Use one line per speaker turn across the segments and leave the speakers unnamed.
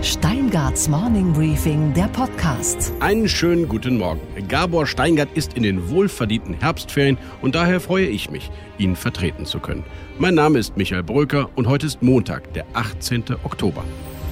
Steingarts Morning Briefing, der Podcast.
Einen schönen guten Morgen. Gabor Steingart ist in den wohlverdienten Herbstferien und daher freue ich mich, ihn vertreten zu können. Mein Name ist Michael Bröker und heute ist Montag, der 18. Oktober.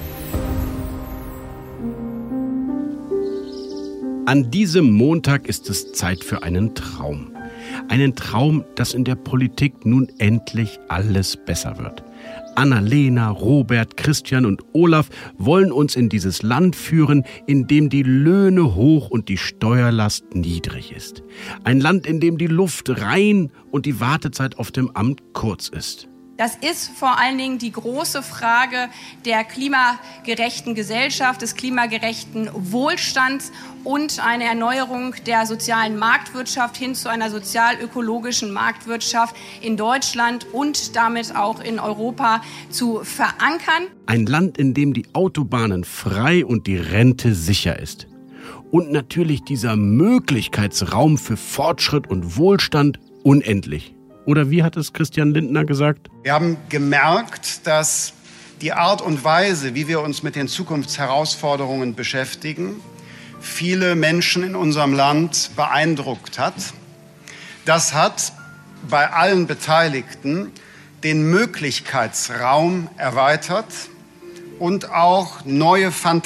An diesem Montag ist es Zeit für einen Traum. Einen Traum, dass in der Politik nun endlich alles besser wird. Annalena, Robert, Christian und Olaf wollen uns in dieses Land führen, in dem die Löhne hoch und die Steuerlast niedrig ist. Ein Land, in dem die Luft rein und die Wartezeit auf dem Amt kurz ist.
Das ist vor allen Dingen die große Frage der klimagerechten Gesellschaft, des klimagerechten Wohlstands und eine Erneuerung der sozialen Marktwirtschaft hin zu einer sozial-ökologischen Marktwirtschaft in Deutschland und damit auch in Europa zu verankern.
Ein Land, in dem die Autobahnen frei und die Rente sicher ist. Und natürlich dieser Möglichkeitsraum für Fortschritt und Wohlstand unendlich. Oder wie hat es Christian Lindner gesagt?
Wir haben gemerkt, dass die Art und Weise, wie wir uns mit den Zukunftsherausforderungen beschäftigen, viele Menschen in unserem Land beeindruckt hat. Das hat bei allen Beteiligten den Möglichkeitsraum erweitert und auch neue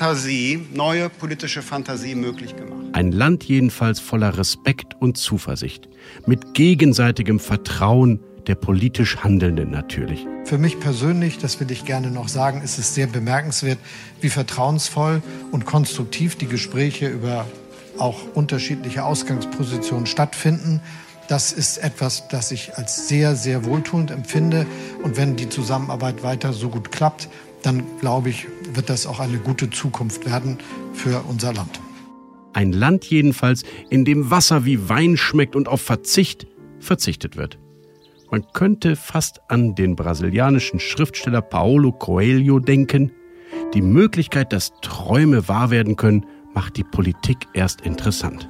politische Fantasie möglich gemacht.
Ein Land jedenfalls voller Respekt und Zuversicht, mit gegenseitigem Vertrauen der politisch Handelnden natürlich.
Für mich persönlich, das will ich gerne noch sagen, ist es sehr bemerkenswert, wie vertrauensvoll und konstruktiv die Gespräche über auch unterschiedliche Ausgangspositionen stattfinden. Das ist etwas, das ich als sehr, sehr wohltuend empfinde. Und wenn die Zusammenarbeit weiter so gut klappt, dann glaube ich, wird das auch eine gute Zukunft werden für unser Land.
Ein Land jedenfalls, in dem Wasser wie Wein schmeckt und auf Verzicht verzichtet wird. Man könnte fast an den brasilianischen Schriftsteller Paulo Coelho denken. Die Möglichkeit, dass Träume wahr werden können, macht die Politik erst interessant.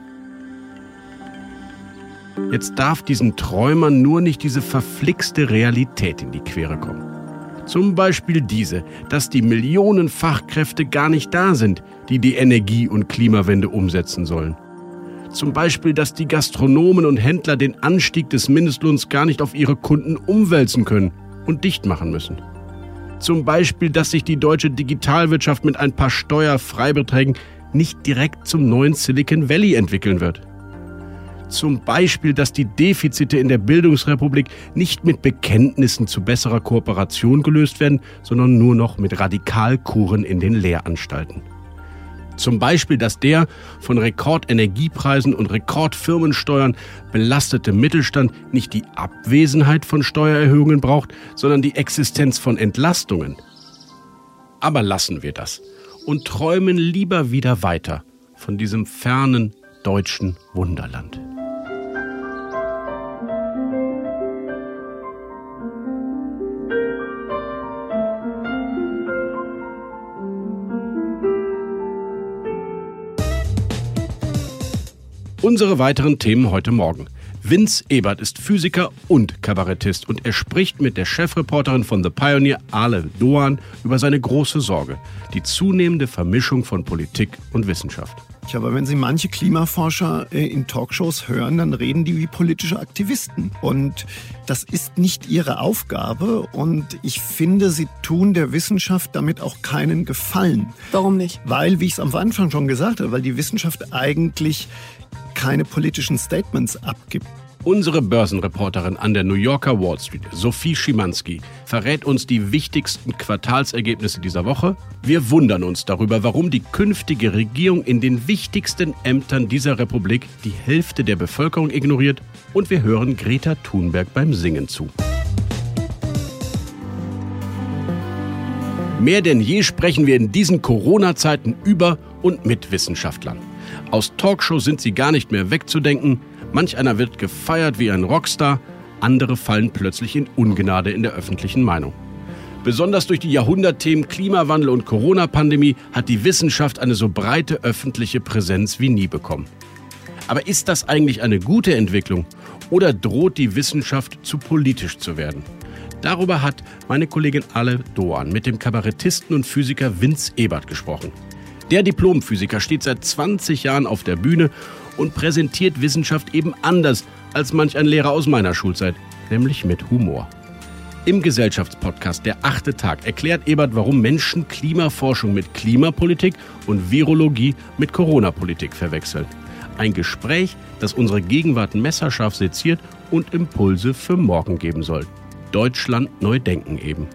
Jetzt darf diesen Träumern nur nicht diese verflixte Realität in die Quere kommen. Zum Beispiel diese, dass die Millionen Fachkräfte gar nicht da sind, die die Energie- und Klimawende umsetzen sollen. Zum Beispiel, dass die Gastronomen und Händler den Anstieg des Mindestlohns gar nicht auf ihre Kunden umwälzen können und dicht machen müssen. Zum Beispiel, dass sich die deutsche Digitalwirtschaft mit ein paar Steuerfreibeträgen nicht direkt zum neuen Silicon Valley entwickeln wird. Zum Beispiel, dass die Defizite in der Bildungsrepublik nicht mit Bekenntnissen zu besserer Kooperation gelöst werden, sondern nur noch mit Radikalkuren in den Lehranstalten. Zum Beispiel, dass der von Rekordenergiepreisen und Rekordfirmensteuern belastete Mittelstand nicht die Abwesenheit von Steuererhöhungen braucht, sondern die Existenz von Entlastungen. Aber lassen wir das und träumen lieber wieder weiter von diesem fernen deutschen Wunderland. Unsere weiteren Themen heute Morgen. Vince Ebert ist Physiker und Kabarettist und er spricht mit der Chefreporterin von The Pioneer, Ale Doan, über seine große Sorge, die zunehmende Vermischung von Politik und Wissenschaft.
Ja, aber wenn Sie manche Klimaforscher in Talkshows hören, dann reden die wie politische Aktivisten. Und das ist nicht ihre Aufgabe. Und ich finde, sie tun der Wissenschaft damit auch keinen Gefallen.
Warum nicht?
Weil, wie ich es am Anfang schon gesagt habe, weil die Wissenschaft eigentlich keine politischen Statements abgibt.
Unsere Börsenreporterin an der New Yorker Wall Street, Sophie Schimanski, verrät uns die wichtigsten Quartalsergebnisse dieser Woche. Wir wundern uns darüber, warum die künftige Regierung in den wichtigsten Ämtern dieser Republik die Hälfte der Bevölkerung ignoriert. Und wir hören Greta Thunberg beim Singen zu. Mehr denn je sprechen wir in diesen Corona-Zeiten über und mit Wissenschaftlern. Aus Talkshows sind sie gar nicht mehr wegzudenken. Manch einer wird gefeiert wie ein Rockstar, andere fallen plötzlich in Ungnade in der öffentlichen Meinung. Besonders durch die Jahrhundertthemen Klimawandel und Corona-Pandemie hat die Wissenschaft eine so breite öffentliche Präsenz wie nie bekommen. Aber ist das eigentlich eine gute Entwicklung oder droht die Wissenschaft zu politisch zu werden? Darüber hat meine Kollegin Alle Doan mit dem Kabarettisten und Physiker Vince Ebert gesprochen. Der Diplomphysiker steht seit 20 Jahren auf der Bühne und präsentiert Wissenschaft eben anders als manch ein Lehrer aus meiner Schulzeit, nämlich mit Humor. Im Gesellschaftspodcast Der 8. Tag erklärt Ebert, warum Menschen Klimaforschung mit Klimapolitik und Virologie mit Corona-Politik verwechseln. Ein Gespräch, das unsere Gegenwart messerscharf seziert und Impulse für morgen geben soll. Deutschland neu denken eben.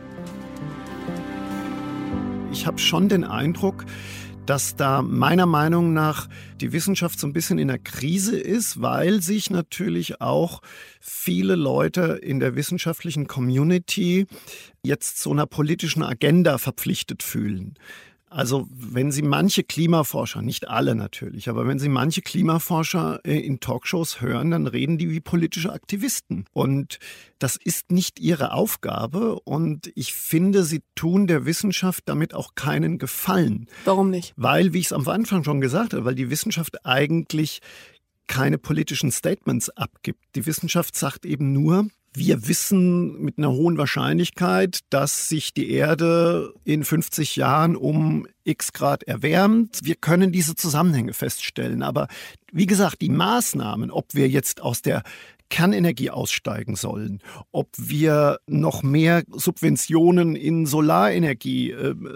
Ich habe schon den Eindruck, dass da meiner Meinung nach die Wissenschaft so ein bisschen in der Krise ist, weil sich natürlich auch viele Leute in der wissenschaftlichen Community jetzt so einer politischen Agenda verpflichtet fühlen. Also wenn Sie manche Klimaforscher, nicht alle natürlich, aber wenn Sie manche Klimaforscher in Talkshows hören, dann reden die wie politische Aktivisten. Und das ist nicht ihre Aufgabe und ich finde, sie tun der Wissenschaft damit auch keinen Gefallen.
Warum nicht?
Weil, wie ich es am Anfang schon gesagt habe, weil die Wissenschaft eigentlich keine politischen Statements abgibt. Die Wissenschaft sagt eben nur, wir wissen mit einer hohen Wahrscheinlichkeit, dass sich die Erde in 50 Jahren um x Grad erwärmt. Wir können diese Zusammenhänge feststellen. Aber wie gesagt, die Maßnahmen, ob wir jetzt aus der Kernenergie aussteigen sollen, ob wir noch mehr Subventionen in Solarenergie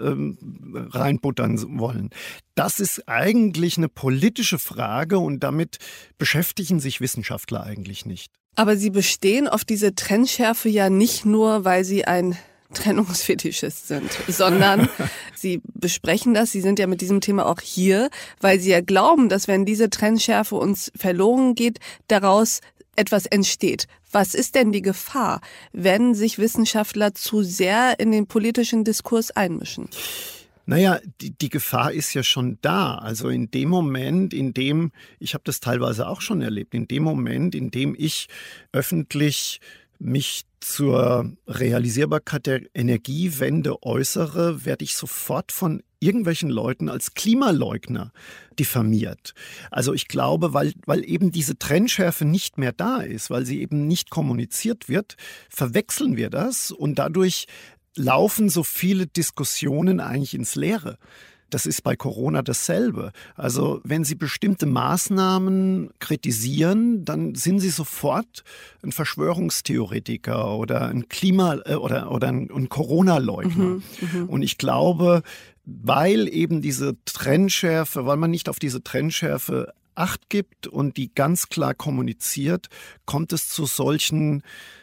reinbuttern wollen. Das ist eigentlich eine politische Frage und damit beschäftigen sich Wissenschaftler eigentlich nicht.
Aber Sie bestehen auf diese Trennschärfe ja nicht nur, weil Sie ein Trennungsfetischist sind, sondern Sie besprechen das, Sie sind ja mit diesem Thema auch hier, weil Sie ja glauben, dass wenn diese Trennschärfe uns verloren geht, daraus etwas entsteht. Was ist denn die Gefahr, wenn sich Wissenschaftler zu sehr in den politischen Diskurs einmischen?
Naja, die Gefahr ist ja schon da. Also in dem Moment, in dem, ich habe das teilweise auch schon erlebt, in dem Moment, in dem ich öffentlich mich zur Realisierbarkeit der Energiewende äußere, werde ich sofort von irgendwelchen Leuten als Klimaleugner diffamiert. Also ich glaube, weil eben diese Trennschärfe nicht mehr da ist, weil sie eben nicht kommuniziert wird, verwechseln wir das und dadurch laufen so viele Diskussionen eigentlich ins Leere. Das ist bei Corona dasselbe. Also wenn Sie bestimmte Maßnahmen kritisieren, dann sind Sie sofort ein Verschwörungstheoretiker oder ein oder ein Corona-Leugner. Und ich glaube, weil eben diese Trennschärfe, weil man nicht auf diese Trennschärfe Acht gibt und die ganz klar kommuniziert, kommt es zu solchen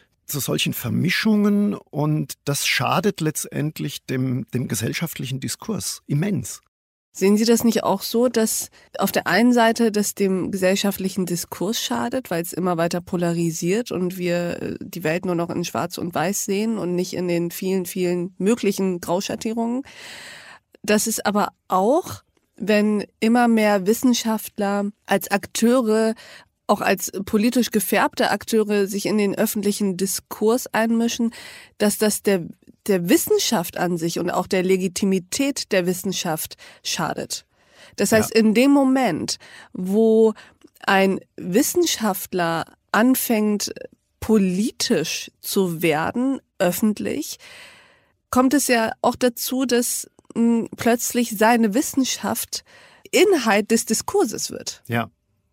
Vermischungen und das schadet letztendlich dem gesellschaftlichen Diskurs immens.
Sehen Sie das nicht auch so, dass auf der einen Seite das dem gesellschaftlichen Diskurs schadet, weil es immer weiter polarisiert und wir die Welt nur noch in Schwarz und Weiß sehen und nicht in den vielen, vielen möglichen Grauschattierungen? Das ist aber auch, wenn immer mehr Wissenschaftler als Akteure, auch als politisch gefärbte Akteure sich in den öffentlichen Diskurs einmischen, dass das der Wissenschaft an sich und auch der Legitimität der Wissenschaft schadet. Das heißt, in dem Moment, wo ein Wissenschaftler anfängt, politisch zu werden, öffentlich, kommt es ja auch dazu, dass plötzlich seine Wissenschaft Inhalt des Diskurses wird.
Ja.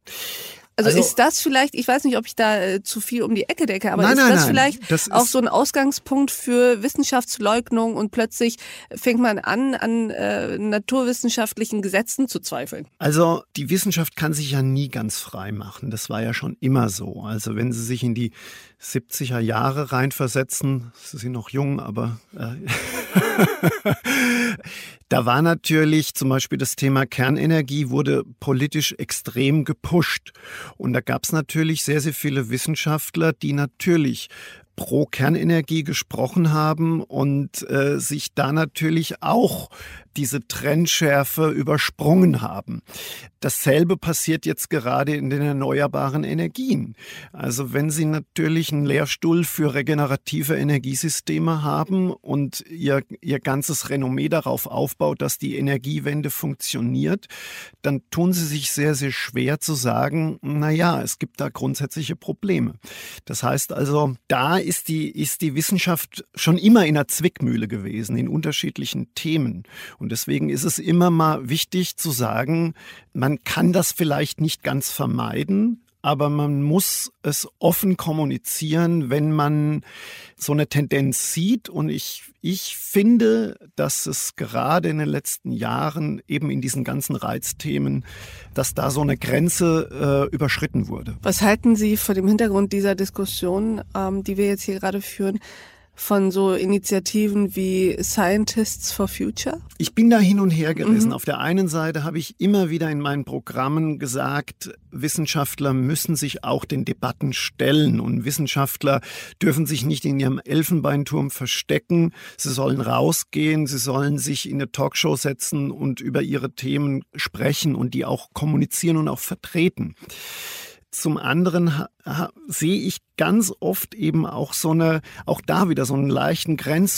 Also ist das vielleicht, ich weiß nicht, ob ich da zu viel um die Ecke denke, aber das vielleicht auch so ein Ausgangspunkt für Wissenschaftsleugnung und plötzlich fängt man an naturwissenschaftlichen Gesetzen zu zweifeln?
Also die Wissenschaft kann sich ja nie ganz frei machen. Das war ja schon immer so. Also wenn Sie sich in die 70er Jahre reinversetzen, Sie sind noch jung, aber da war natürlich zum Beispiel das Thema Kernenergie wurde politisch extrem gepusht. Und da gab es natürlich sehr, sehr viele Wissenschaftler, die natürlich pro Kernenergie gesprochen haben und sich da natürlich auch diese Trennschärfe übersprungen haben. Dasselbe passiert jetzt gerade in den erneuerbaren Energien. Also wenn Sie natürlich einen Lehrstuhl für regenerative Energiesysteme haben und ihr ganzes Renommee darauf aufbaut, dass die Energiewende funktioniert, dann tun Sie sich sehr, sehr schwer zu sagen, naja, es gibt da grundsätzliche Probleme. Das heißt also, da ist die Wissenschaft schon immer in einer Zwickmühle gewesen, in unterschiedlichen Themen. Und deswegen ist es immer mal wichtig zu sagen, man kann das vielleicht nicht ganz vermeiden, aber man muss es offen kommunizieren, wenn man so eine Tendenz sieht. Und ich finde, dass es gerade in den letzten Jahren eben in diesen ganzen Reizthemen, dass da so eine Grenze überschritten wurde.
Was halten Sie vor dem Hintergrund dieser Diskussion, die wir jetzt hier gerade führen, von so Initiativen wie Scientists for Future?
Ich bin da hin und her gerissen. Auf der einen Seite habe ich immer wieder in meinen Programmen gesagt, Wissenschaftler müssen sich auch den Debatten stellen und Wissenschaftler dürfen sich nicht in ihrem Elfenbeinturm verstecken. Sie sollen rausgehen, sie sollen sich in eine Talkshow setzen und über ihre Themen sprechen und die auch kommunizieren und auch vertreten. Zum anderen sehe ich ganz oft eben auch auch da wieder so einen leichten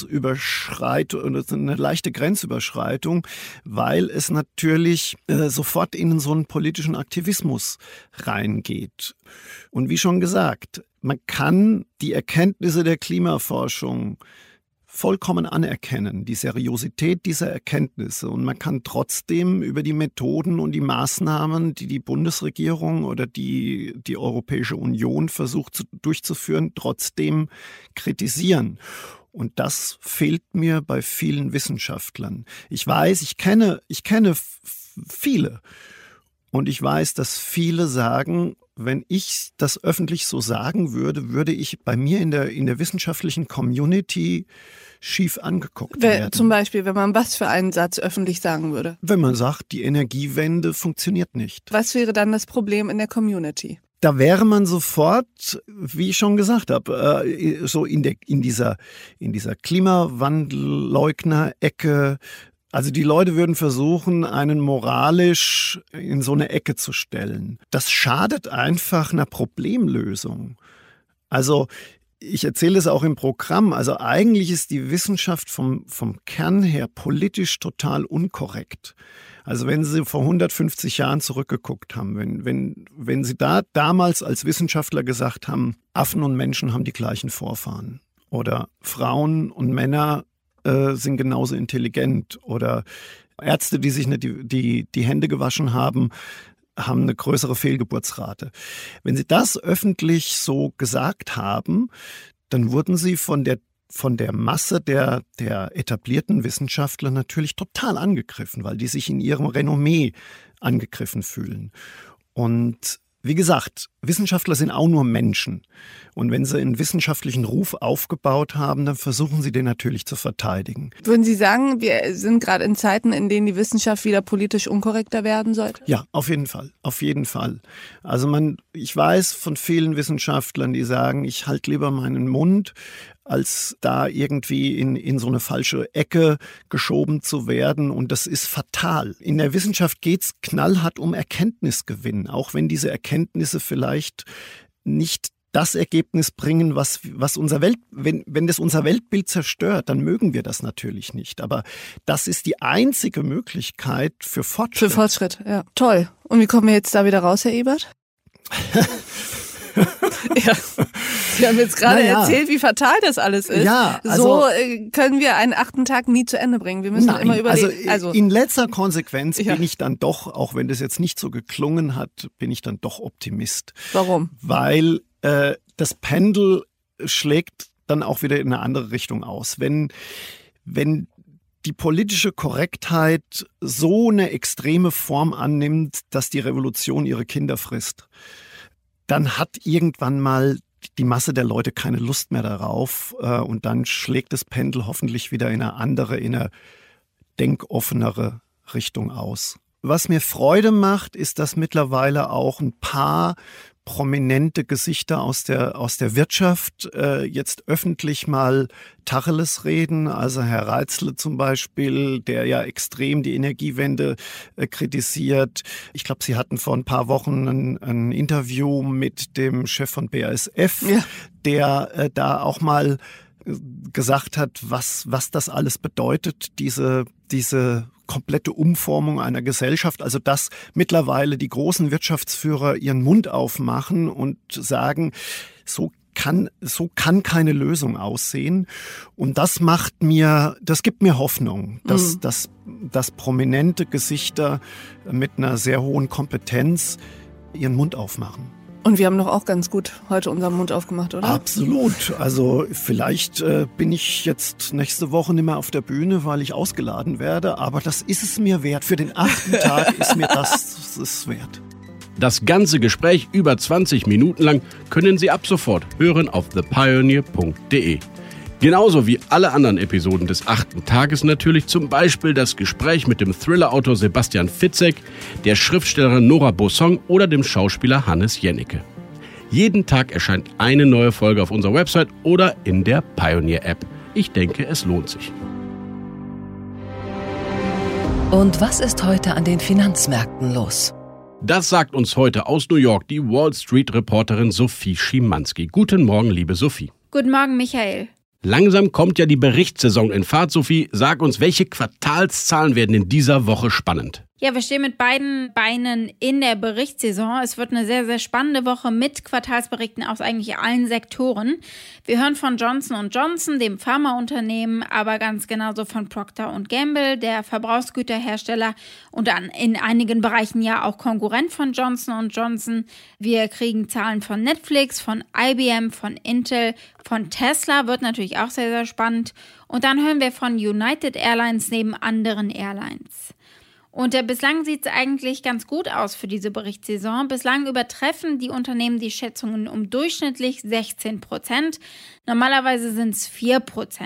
eine leichte Grenzüberschreitung, weil es natürlich sofort in so einen politischen Aktivismus reingeht. Und wie schon gesagt, man kann die Erkenntnisse der Klimaforschung vollkommen anerkennen, die Seriosität dieser Erkenntnisse. Und man kann trotzdem über die Methoden und die Maßnahmen, die die Bundesregierung oder die Europäische Union versucht durchzuführen, trotzdem kritisieren. Und das fehlt mir bei vielen Wissenschaftlern. Ich weiß, ich kenne viele. Und ich weiß, dass viele sagen, wenn ich das öffentlich so sagen würde, würde ich bei mir in der wissenschaftlichen Community schief angeguckt werden.
Zum Beispiel, wenn man was für einen Satz öffentlich sagen würde?
Wenn man sagt, die Energiewende funktioniert nicht.
Was wäre dann das Problem in der Community?
Da wäre man sofort, wie ich schon gesagt habe, so in dieser Klimawandelleugner-Ecke. Also die Leute würden versuchen, einen moralisch in so eine Ecke zu stellen. Das schadet einfach einer Problemlösung. Also ich erzähle es auch im Programm. Also eigentlich ist die Wissenschaft vom Kern her politisch total unkorrekt. Also wenn Sie vor 150 Jahren zurückgeguckt haben, wenn Sie damals als Wissenschaftler gesagt haben, Affen und Menschen haben die gleichen Vorfahren oder Frauen und Männer sind genauso intelligent oder Ärzte, die sich nicht die Hände gewaschen haben eine größere Fehlgeburtsrate. Wenn Sie das öffentlich so gesagt haben, dann wurden Sie von der Masse der etablierten Wissenschaftler natürlich total angegriffen, weil die sich in ihrem Renommee angegriffen fühlen. Und wie gesagt, Wissenschaftler sind auch nur Menschen. Und wenn sie einen wissenschaftlichen Ruf aufgebaut haben, dann versuchen sie den natürlich zu verteidigen.
Würden Sie sagen, wir sind gerade in Zeiten, in denen die Wissenschaft wieder politisch unkorrekter werden sollte?
Ja, auf jeden Fall. Auf jeden Fall. Also ich weiß von vielen Wissenschaftlern, die sagen, ich halte lieber meinen Mund, als da irgendwie in so eine falsche Ecke geschoben zu werden. Und das ist fatal. In der Wissenschaft geht es knallhart um Erkenntnisgewinn, auch wenn diese Erkenntnisse vielleicht nicht das Ergebnis bringen, was wenn das unser Weltbild zerstört, dann mögen wir das natürlich nicht. Aber das ist die einzige Möglichkeit für Fortschritt.
Für Fortschritt, ja. Toll. Und wie kommen wir jetzt da wieder raus, Herr Ebert? Ja. Sie haben jetzt gerade erzählt, wie fatal das alles ist.
Ja, also,
so können wir einen 8. Tag nie zu Ende bringen. Wir müssen immer überlegen.
Also in letzter Konsequenz bin ich dann doch, auch wenn das jetzt nicht so geklungen hat, bin ich dann doch Optimist.
Warum?
Weil das Pendel schlägt dann auch wieder in eine andere Richtung aus. Wenn die politische Korrektheit so eine extreme Form annimmt, dass die Revolution ihre Kinder frisst, dann hat irgendwann mal die Masse der Leute keine Lust mehr darauf und dann schlägt das Pendel hoffentlich wieder in eine denkoffenere Richtung aus. Was mir Freude macht, ist, dass mittlerweile auch ein paar prominente Gesichter aus der Wirtschaft jetzt öffentlich mal Tacheles reden. Also Herr Reitzle zum Beispiel, der ja extrem die Energiewende kritisiert. Ich glaube, Sie hatten vor ein paar Wochen ein Interview mit dem Chef von BASF, der da auch mal gesagt hat, was das alles bedeutet, diese komplette Umformung einer Gesellschaft, also dass mittlerweile die großen Wirtschaftsführer ihren Mund aufmachen und sagen, so kann keine Lösung aussehen. Und das gibt mir Hoffnung, dass prominente Gesichter mit einer sehr hohen Kompetenz ihren Mund aufmachen.
Und wir haben doch auch ganz gut heute unseren Mund aufgemacht, oder?
Absolut. Also vielleicht bin ich jetzt nächste Woche nicht mehr auf der Bühne, weil ich ausgeladen werde. Aber das ist es mir wert. Für den 8. Tag ist mir das wert.
Das ganze Gespräch über 20 Minuten lang können Sie ab sofort hören auf thepioneer.de. Genauso wie alle anderen Episoden des 8. Tages natürlich, zum Beispiel das Gespräch mit dem Thriller-Autor Sebastian Fitzek, der Schriftstellerin Nora Bossong oder dem Schauspieler Hannes Jennecke. Jeden Tag erscheint eine neue Folge auf unserer Website oder in der Pioneer-App. Ich denke, es lohnt sich.
Und was ist heute an den Finanzmärkten los?
Das sagt uns heute aus New York die Wall Street-Reporterin Sophie Schimanski. Guten Morgen, liebe Sophie.
Guten Morgen, Michael.
Langsam kommt ja die Berichtssaison in Fahrt, Sophie. Sag uns, welche Quartalszahlen werden in dieser Woche spannend?
Ja, wir stehen mit beiden Beinen in der Berichtssaison. Es wird eine sehr, sehr spannende Woche mit Quartalsberichten aus eigentlich allen Sektoren. Wir hören von Johnson & Johnson, dem Pharmaunternehmen, aber ganz genauso von Procter & Gamble, der Verbrauchsgüterhersteller und in einigen Bereichen ja auch Konkurrent von Johnson & Johnson. Wir kriegen Zahlen von Netflix, von IBM, von Intel, von Tesla, wird natürlich auch sehr, sehr spannend. Und dann hören wir von United Airlines neben anderen Airlines. Und bislang sieht es eigentlich ganz gut aus für diese Berichtssaison. Bislang übertreffen die Unternehmen die Schätzungen um durchschnittlich 16%. Normalerweise sind es 4%.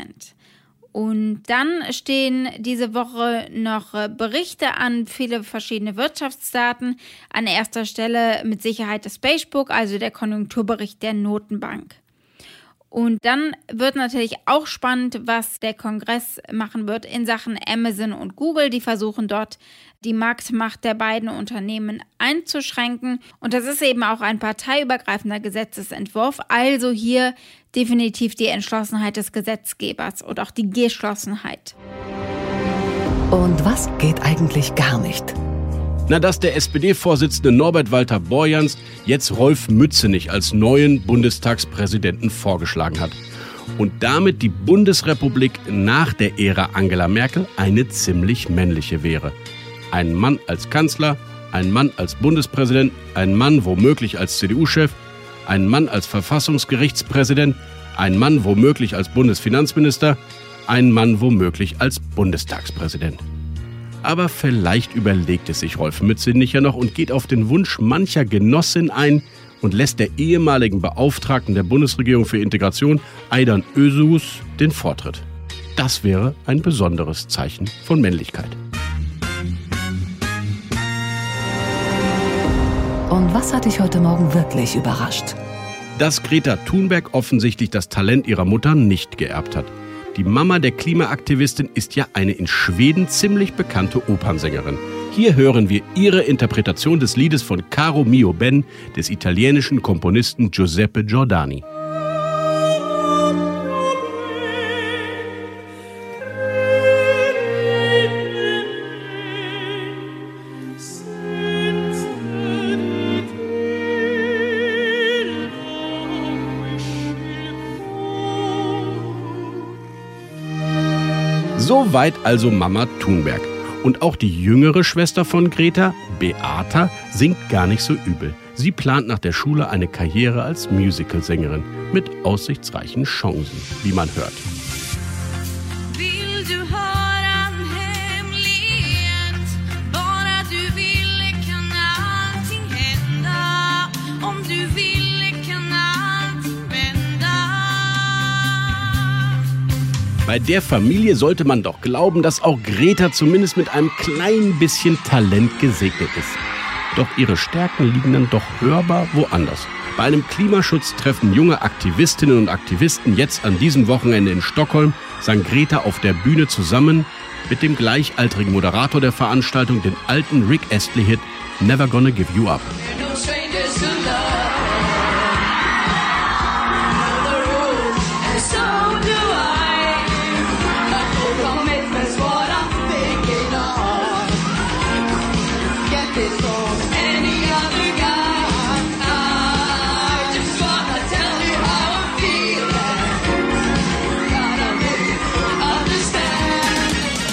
Und dann stehen diese Woche noch Berichte an, viele verschiedene Wirtschaftsdaten. An erster Stelle mit Sicherheit das Pagebook, also der Konjunkturbericht der Notenbank. Und dann wird natürlich auch spannend, was der Kongress machen wird in Sachen Amazon und Google. Die versuchen dort, die Marktmacht der beiden Unternehmen einzuschränken. Und das ist eben auch ein parteiübergreifender Gesetzesentwurf. Also hier definitiv die Entschlossenheit des Gesetzgebers und auch die Geschlossenheit.
Und was geht eigentlich gar nicht?
Na, dass der SPD-Vorsitzende Norbert Walter Borjans jetzt Rolf Mützenich als neuen Bundestagspräsidenten vorgeschlagen hat. Und damit die Bundesrepublik nach der Ära Angela Merkel eine ziemlich männliche wäre. Ein Mann als Kanzler, ein Mann als Bundespräsident, ein Mann womöglich als CDU-Chef, ein Mann als Verfassungsgerichtspräsident, ein Mann womöglich als Bundesfinanzminister, ein Mann womöglich als Bundestagspräsident. Aber vielleicht überlegt es sich Rolf Mützenich ja noch und geht auf den Wunsch mancher Genossin ein und lässt der ehemaligen Beauftragten der Bundesregierung für Integration, Aydan Özügus, den Vortritt. Das wäre ein besonderes Zeichen von Männlichkeit.
Und was hat dich heute Morgen wirklich überrascht?
Dass Greta Thunberg offensichtlich das Talent ihrer Mutter nicht geerbt hat. Die Mama der Klimaaktivistin ist ja eine in Schweden ziemlich bekannte Opernsängerin. Hier hören wir ihre Interpretation des Liedes von Caro Mio Ben des italienischen Komponisten Giuseppe Giordani. Soweit also Mama Thunberg. Und auch die jüngere Schwester von Greta, Beata, singt gar nicht so übel. Sie plant nach der Schule eine Karriere als Musicalsängerin mit aussichtsreichen Chancen, wie man hört.
Vill du höra en hemlighet? Bara du vill kan allting hända. Om du vill kan allting vända.
Bei der Familie sollte man doch glauben, dass auch Greta zumindest mit einem kleinen bisschen Talent gesegnet ist. Doch ihre Stärken liegen dann doch hörbar woanders. Bei einem Klimaschutztreffen junger Aktivistinnen und Aktivisten jetzt an diesem Wochenende in Stockholm sang Greta auf der Bühne zusammen mit dem gleichaltrigen Moderator der Veranstaltung, den alten Rick Astley-Hit Never Gonna Give You Up.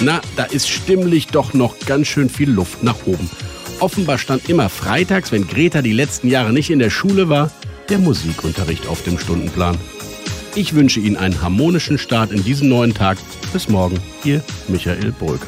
Na, da ist stimmlich doch noch ganz schön viel Luft nach oben. Offenbar stand immer freitags, wenn Greta die letzten Jahre nicht in der Schule war, der Musikunterricht auf dem Stundenplan. Ich wünsche Ihnen einen harmonischen Start in diesen neuen Tag. Bis morgen, Ihr Michael Bröker.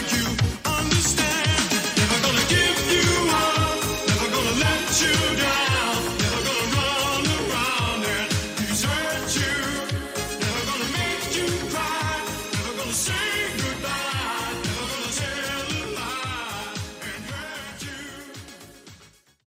You down.